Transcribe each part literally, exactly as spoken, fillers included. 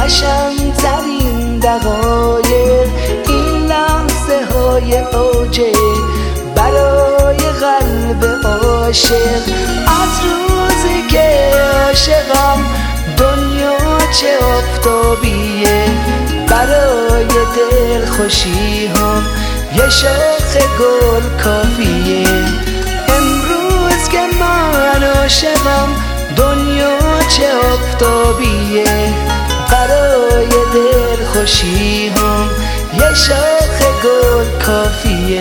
قشنگ‌ترین دقایق این لحظه های اوجه برای قلب عاشق. از روزی که عاشقم دنیا چه آفتابیه، برای دل خوشی هم یه شاخ گل کافیه. امروز که من عاشقم دنیا چه آفتابیه، برای دل خوشی هم یه شاخ گل کافیه.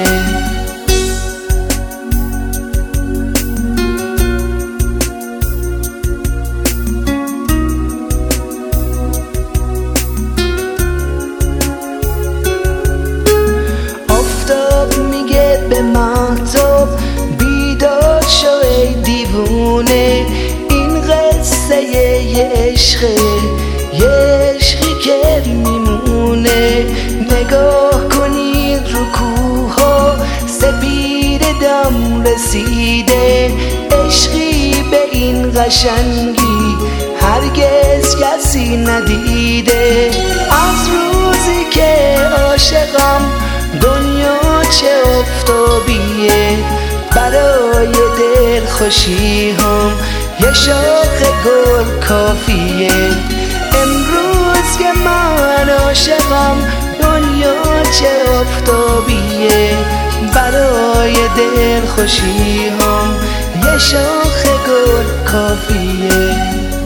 به مهتاب بیدار شو ای دیوونه، این قصه یه عشقه، یه عشقی که میمونه. نگاه کنید رو کوها سپید دم رسیده، عشقی به این قشنگی هرگز کسی ندیده. از روزی که عاشقم دنیا چه آفتابیه، برای دل خوشی هم یه شاخ گل کافیه. امروز که من عاشقم دنیا چه آفتابیه، برای دل خوشی هم یه شاخ گل کافیه.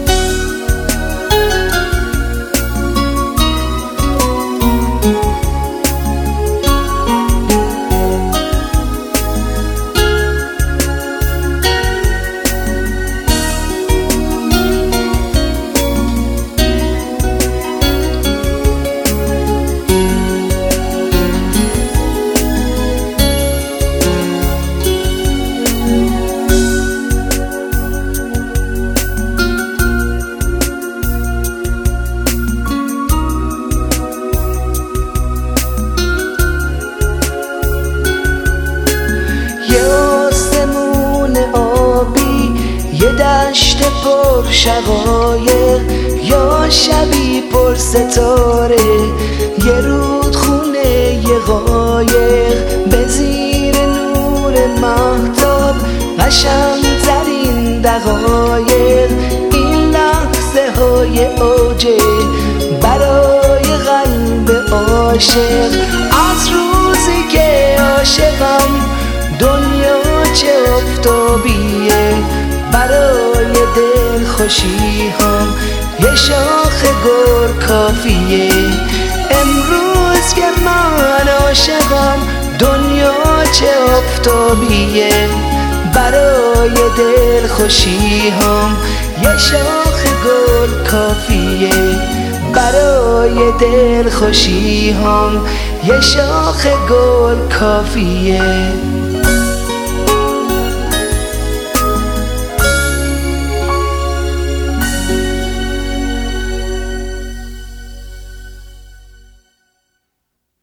یه دشت پر شقایق یا شبی پر ستاره، یه رودخونه یه قایق به زیر نور مهتاب. قشنگ‌ترین دقایق این لحظه های اوجه برای قلب عاشق. از روزی که عاشقم دنیا چه آفتابیه، برای دل خوشی هم یه شاخ گل کافیه. امروز که من عاشقم دنیا چه آفتابیه، برای دل خوشی هم یه شاخ گل کافیه. برای دل خوشی هم یه شاخ گل کافیه.